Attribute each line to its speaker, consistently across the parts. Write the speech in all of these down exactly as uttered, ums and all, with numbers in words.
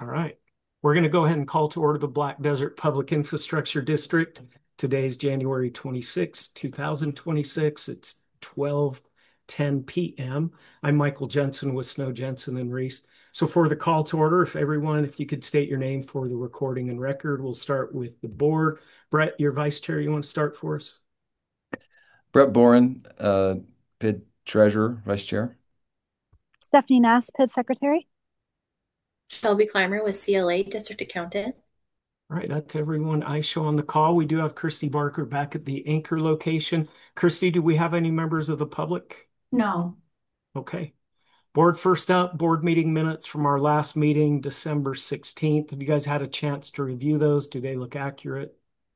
Speaker 1: All right. We're going to go ahead and call to order the Black Desert Public Infrastructure District. Today's January twenty-sixth, two thousand twenty-six. It's twelve ten p m I'm Michael Jensen with Snow Jensen and Reese. So for the call to order, if everyone, if you could state your name for the recording and record, we'll start with the board. Brett, your vice chair, you want to start for us?
Speaker 2: Brett Boren, uh, P I D Treasurer, Vice Chair.
Speaker 3: Stephanie Nass, P I D Secretary.
Speaker 4: Shelby Clymer with C L A District Accountant.
Speaker 1: All right, that's everyone I show on the call. We do have Christy Barker back at the anchor location. Christy, do we have any members of the public?
Speaker 4: No.
Speaker 1: Okay. Board first up, board meeting minutes from our last meeting, December sixteenth. Have you guys had a chance to review those? Do they look accurate?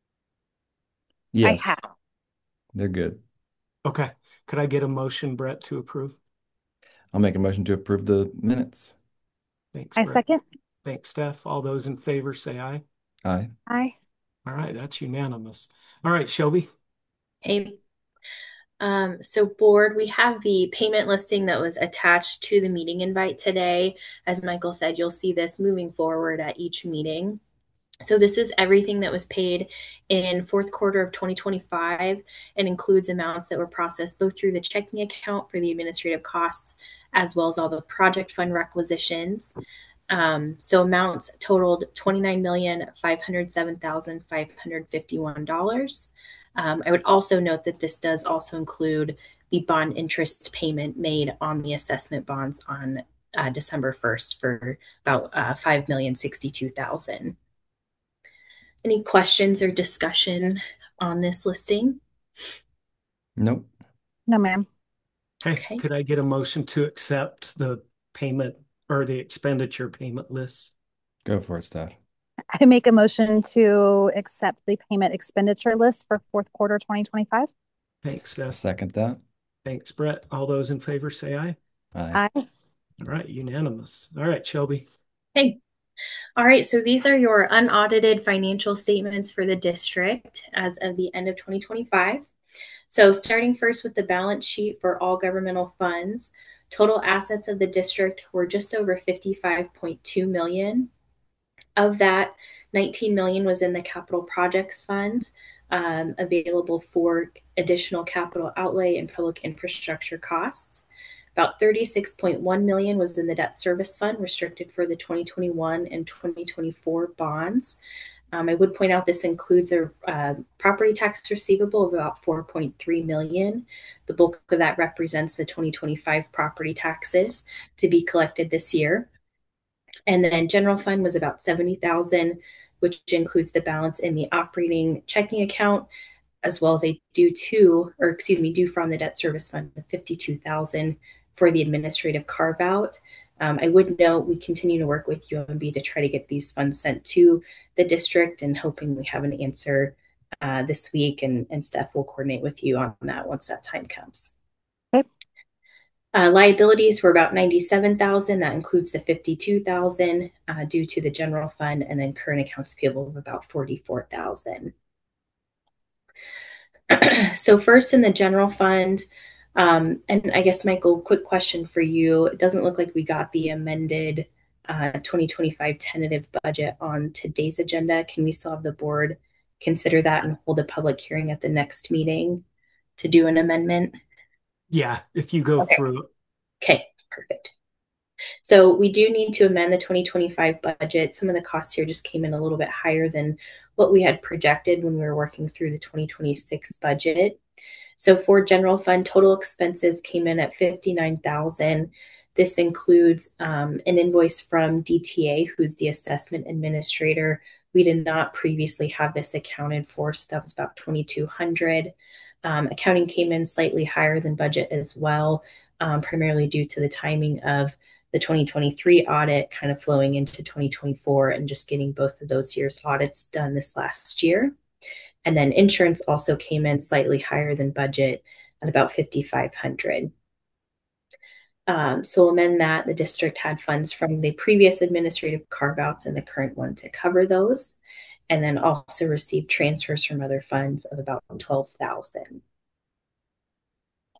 Speaker 3: I
Speaker 2: Yes,
Speaker 3: have.
Speaker 2: they're good.
Speaker 1: Okay. Could I get a motion, Brett, to approve?
Speaker 2: I'll make a motion to approve the minutes.
Speaker 1: Thanks,
Speaker 3: I
Speaker 1: Brett.
Speaker 3: second.
Speaker 1: Thanks, Steph. All those in favor say aye.
Speaker 2: Aye.
Speaker 3: Aye.
Speaker 1: All right, that's unanimous. All right, Shelby.
Speaker 4: Hey. Um, so board, we have the payment listing that was attached to the meeting invite today. As Michael said, you'll see this moving forward at each meeting. So this is everything that was paid in fourth quarter of twenty twenty-five and includes amounts that were processed both through the checking account for the administrative costs as well as all the project fund requisitions. Um, so amounts totaled twenty-nine million five hundred seven thousand five hundred fifty-one dollars. Um, I would also note that this does also include the bond interest payment made on the assessment bonds on uh, December first for about uh, five million sixty-two thousand. Any questions or discussion on this listing?
Speaker 2: Nope.
Speaker 3: No, ma'am.
Speaker 1: Hey,
Speaker 4: Okay.
Speaker 1: could I get a motion to accept the payment or the expenditure payment list?
Speaker 2: Go for it, Steph.
Speaker 3: I make a motion to accept the payment expenditure list for fourth quarter twenty twenty-five.
Speaker 1: Thanks,
Speaker 2: I
Speaker 1: Steph.
Speaker 2: second that.
Speaker 1: Thanks, Brett. All those in favor say aye.
Speaker 2: Aye.
Speaker 3: Aye.
Speaker 1: All right, unanimous. All right, Shelby.
Speaker 4: Hey. All right, so these are your unaudited financial statements for the district as of the end of twenty twenty-five. So starting first with the balance sheet for all governmental funds, total assets of the district were just over fifty-five point two million. Of that, nineteen million was in the capital projects funds, um, available for additional capital outlay and public infrastructure costs. About thirty-six point one million was in the debt service fund, restricted for the twenty twenty-one and twenty twenty-four bonds. Um, I would point out this includes a uh, property tax receivable of about four point three million. The bulk of that represents the twenty twenty-five property taxes to be collected this year. And then general fund was about seventy thousand, which includes the balance in the operating checking account, as well as a due to, or excuse me, due from the debt service fund of fifty-two thousand for the administrative carve out. Um, I would note we continue to work with U M B to try to get these funds sent to the district and hoping we have an answer uh, this week, and, and Steph will coordinate with you on that once that time comes.
Speaker 3: Okay.
Speaker 4: Uh, liabilities were about ninety-seven thousand. That includes the fifty-two thousand uh, due to the general fund, and then current accounts payable of about forty-four thousand. So first in the general fund, um, and I guess Michael, quick question for you. It doesn't look like we got the amended uh, twenty twenty-five tentative budget on today's agenda. Can we still have the board consider that and hold a public hearing at the next meeting to do an amendment?
Speaker 1: Yeah, if you go
Speaker 4: Okay.
Speaker 1: through.
Speaker 4: Okay, perfect. So we do need to amend the twenty twenty-five budget. Some of the costs here just came in a little bit higher than what we had projected when we were working through the twenty twenty-six budget. So for general fund, total expenses came in at fifty-nine thousand. This includes um, an invoice from D T A, who's the assessment administrator. We did not previously have this accounted for, so that was about twenty-two hundred. Um, accounting came in slightly higher than budget as well, um, primarily due to the timing of the twenty twenty-three audit kind of flowing into twenty twenty-four and just getting both of those years' audits done this last year. And then insurance also came in slightly higher than budget at about fifty-five hundred. Um, so amend that. The district had funds from the previous administrative carve-outs and the current one to cover those, and then also received transfers from other funds of about twelve thousand.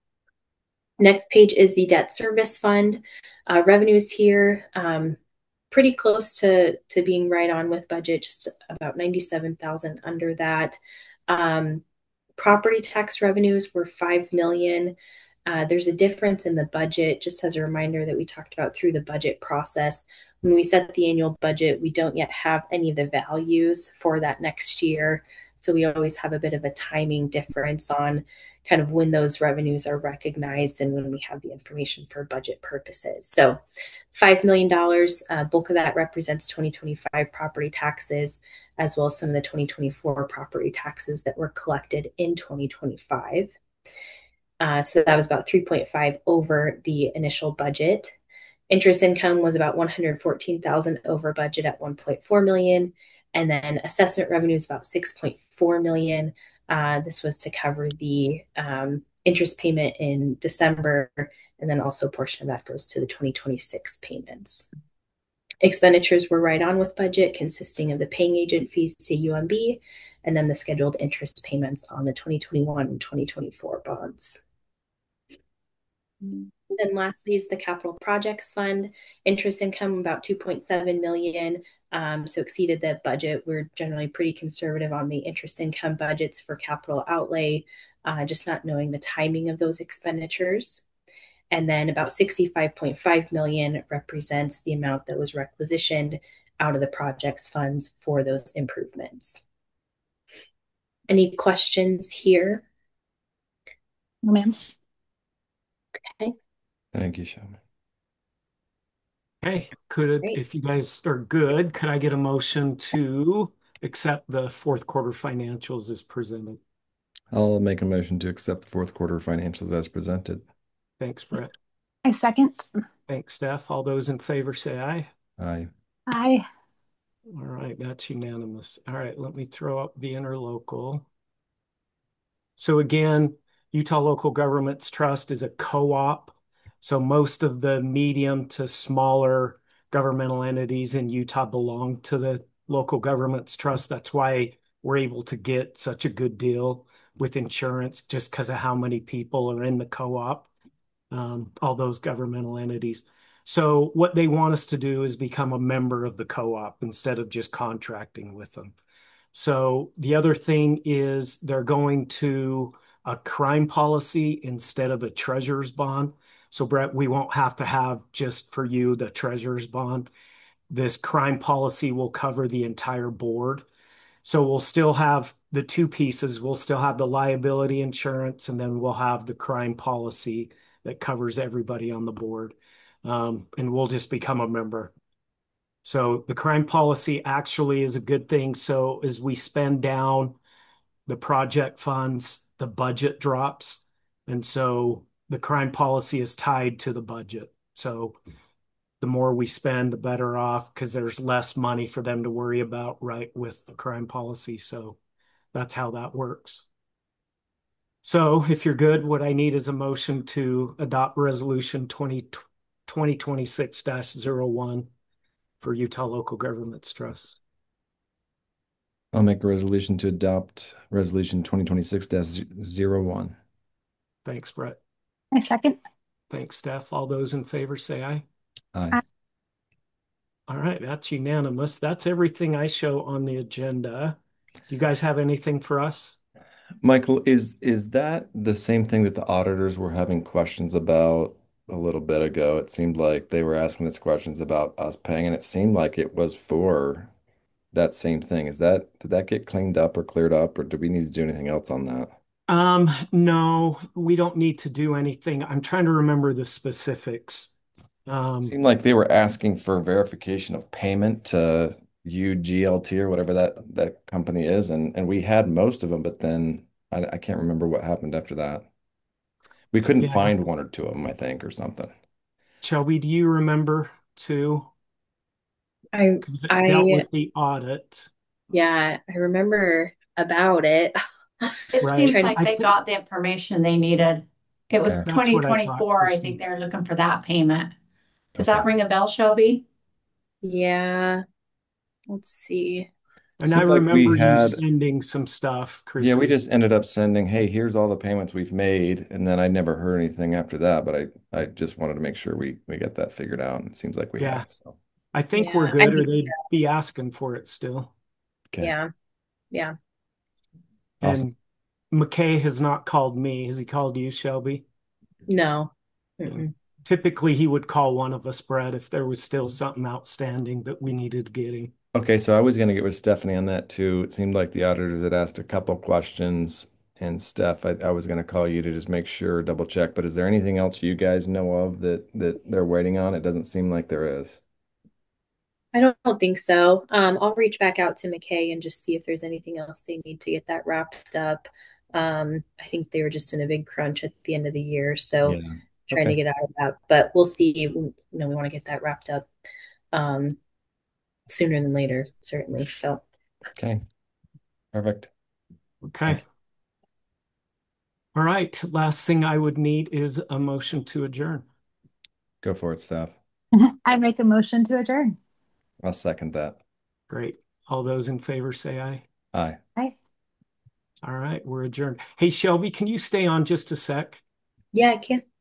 Speaker 4: Next page is the debt service fund. Uh, revenues here, um, pretty close to to being right on with budget, just about ninety-seven thousand under that. Um, property tax revenues were five million. Uh, there's a difference in the budget, just as a reminder that we talked about through the budget process. When we set the annual budget, we don't yet have any of the values for that next year. So we always have a bit of a timing difference on kind of when those revenues are recognized and when we have the information for budget purposes. So five million dollars, uh, bulk of that represents twenty twenty-five property taxes, as well as some of the twenty twenty-four property taxes that were collected in twenty twenty-five. Uh, so that was about three point five over the initial budget. Interest income was about one hundred fourteen thousand over budget at one point four million. And then assessment revenue is about six point four million. Uh, this was to cover the um, interest payment in December, and then also a portion of that goes to the twenty twenty-six payments. Expenditures were right on with budget, consisting of the paying agent fees to U M B, and then the scheduled interest payments on the twenty twenty-one and twenty twenty-four bonds. And then lastly is the capital projects fund. Interest income about two point seven million, um, so exceeded the budget. We're generally pretty conservative on the interest income budgets for capital outlay, uh, just not knowing the timing of those expenditures. And then about sixty-five point five million represents the amount that was requisitioned out of the projects funds for those improvements. Any questions here?
Speaker 3: No, ma'am.
Speaker 4: Okay.
Speaker 2: Thank you, Shelby.
Speaker 1: Okay, could,
Speaker 4: Great.
Speaker 1: if you guys are good, could I get a motion to accept the fourth quarter financials as presented?
Speaker 2: I'll make a motion to accept the fourth quarter financials as presented.
Speaker 1: Thanks, Brett.
Speaker 3: I second.
Speaker 1: Thanks, Steph. All those in favor say aye.
Speaker 2: Aye.
Speaker 3: Aye.
Speaker 1: All right, that's unanimous. All right, let me throw up the interlocal. So again, Utah Local Governments Trust is a co-op. So most of the medium to smaller governmental entities in Utah belong to the Local Governments Trust. That's why we're able to get such a good deal with insurance, just because of how many people are in the co-op, um, all those governmental entities. So what they want us to do is become a member of the co-op instead of just contracting with them. So the other thing is they're going to a crime policy instead of a treasurer's bond. So Brett, we won't have to have just for you the treasurer's bond. This crime policy will cover the entire board. So we'll still have the two pieces. We'll still have the liability insurance, and then we'll have the crime policy that covers everybody on the board. Um, and we'll just become a member. So the crime policy actually is a good thing. So as we spend down the project funds, the budget drops. And so the crime policy is tied to the budget. So the more we spend, the better off, because there's less money for them to worry about, right, with the crime policy. So that's how that works. So if you're good, what I need is a motion to adopt resolution twenty twenty-six dash zero one for Utah Local Governments Trust.
Speaker 2: I'll make a resolution to adopt resolution twenty twenty-six dash zero one.
Speaker 1: Thanks, Brett.
Speaker 3: I second.
Speaker 1: Thanks, Steph. All those in favor say aye.
Speaker 2: Aye.
Speaker 3: Aye.
Speaker 1: All right, that's unanimous. That's everything I show on the agenda. Do you guys have anything for us?
Speaker 2: Michael, is is that the same thing that the auditors were having questions about a little bit ago? It seemed like they were asking us questions about us paying, and it seemed like it was for that same thing. Is that, did that get cleaned up or cleared up, or do we need to do anything else on that?
Speaker 1: Um, no, we don't need to do anything. I'm trying to remember the specifics. Um,
Speaker 2: Seemed like they were asking for verification of payment to U G L T or whatever that that company is, and and we had most of them, but then I, I can't remember what happened after that. We couldn't
Speaker 1: yeah,
Speaker 2: find one or two of them, I think, or something.
Speaker 1: Shelby, do you remember too?
Speaker 4: I
Speaker 1: Because it
Speaker 4: I
Speaker 1: dealt with the audit,
Speaker 4: yeah, I remember about it.
Speaker 5: It
Speaker 1: right?
Speaker 5: seems
Speaker 4: Trying-
Speaker 5: like
Speaker 1: I
Speaker 5: they
Speaker 1: think
Speaker 5: got the information they needed. It was
Speaker 2: Okay.
Speaker 1: That's what I thought,
Speaker 5: twenty twenty-four. I
Speaker 1: Christine.
Speaker 5: think they're looking for that payment. Does that
Speaker 2: Okay.
Speaker 5: ring a bell, Shelby?
Speaker 4: Yeah. Let's see.
Speaker 1: And
Speaker 2: Seemed
Speaker 1: I
Speaker 2: like we
Speaker 1: remember you
Speaker 2: had-
Speaker 1: sending some stuff,
Speaker 2: Yeah, we
Speaker 1: Christine.
Speaker 2: just ended up sending, hey, here's all the payments we've made, and then I never heard anything after that, but I I just wanted to make sure we we got that figured out, and it seems like we
Speaker 1: Yeah.
Speaker 2: have. So
Speaker 1: I think we're
Speaker 4: Yeah, I
Speaker 1: good, or
Speaker 4: think
Speaker 1: they'd be asking for it still.
Speaker 2: Okay.
Speaker 4: yeah, yeah.
Speaker 2: Awesome.
Speaker 1: And McKay has not called me. Has he called you, Shelby?
Speaker 4: No.
Speaker 1: Yeah.
Speaker 4: Mm-mm.
Speaker 1: Typically, he would call one of us, Brett, if there was still something outstanding that we needed getting.
Speaker 2: Okay, so I was going to get with Stephanie on that too. It seemed like the auditors had asked a couple questions, and Steph, I, I was going to call you to just make sure, double check. But is there anything else you guys know of that that they're waiting on? It doesn't seem like there is.
Speaker 4: I don't, don't think so. Um, I'll reach back out to McKay and just see if there's anything else they need to get that wrapped up. Um, I think they were just in a big crunch at the end of the year, so
Speaker 2: Yeah.
Speaker 4: trying to
Speaker 2: Okay.
Speaker 4: get out of that. But we'll see. You know, we want to get that wrapped up um, sooner than later, certainly. So,
Speaker 2: Okay. Perfect.
Speaker 1: Okay. All right. Last thing I would need is a motion to adjourn.
Speaker 2: Go for it, Steph.
Speaker 3: I make a motion to adjourn.
Speaker 2: I'll second that.
Speaker 1: Great. All those in favor say aye.
Speaker 2: Aye.
Speaker 3: Aye.
Speaker 1: All right. We're adjourned. Hey, Shelby, can you stay on just a sec?
Speaker 4: yeah, I can.